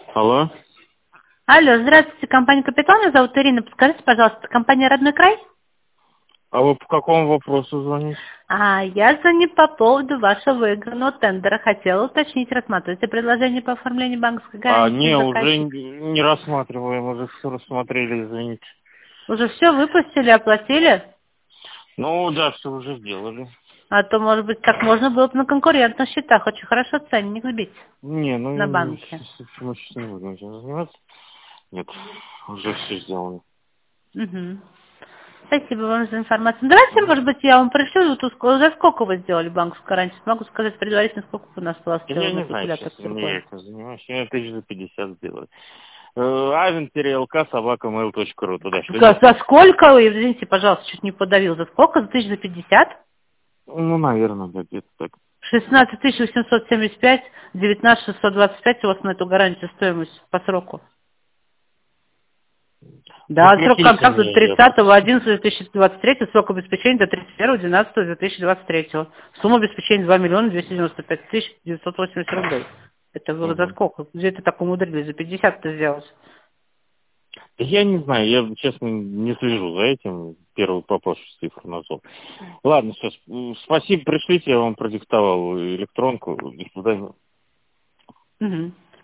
Алло. Алло, здравствуйте, компания «Капитан», меня зовут Ирина. Подскажите, пожалуйста, компания «Родной край»? А вы по какому вопросу звоните? Я звоню по поводу вашего выигранного тендера. Хотела уточнить, рассматриваете предложение по оформлению банковской гарантии Не, на уже заказчик? не рассматриваем, уже все рассмотрели, извините. Уже все выпустили, оплатили? Ну да, все уже сделали. А то, может быть, так можно было бы на конкурентных счетах. Очень хорошо ценник сбить Не, на ну банке. мы сейчас не будем этим заниматься. Нет, уже все сделано. Угу. Спасибо вам за информацию. Ну, давайте, может быть, я вам пришлю, вот за сколько вы сделали банковскую гарантию? Могу сказать предварительно, сколько у нас у вас Я не на знаю калькулятор сейчас, не я торгуем. этим занимаюсь. Я 1050 сделали. avin-lk@mail.ru, туда шлете? За сколько? Ой, извините, пожалуйста, чуть не подавил. За сколько? За 1050? Ну, наверное, да, где-то так. 16 875, 19 625 у вас на эту гарантию стоимость по сроку. Да, срок Заплатите контракта до мне, я 30.11.2023, срок обеспечения до 31.12.2023. Сумма обеспечения 2 миллиона 295 тысяч 980 рублей. Это вы за Мгм. сколько? Где это так умудрились? За 50-то сделать? Я не знаю, я, честно, не слежу за этим. Первый вопрос цифру назвал. Ладно, все, спасибо, пришлите, я вам продиктовал электронку. До свидания. Угу.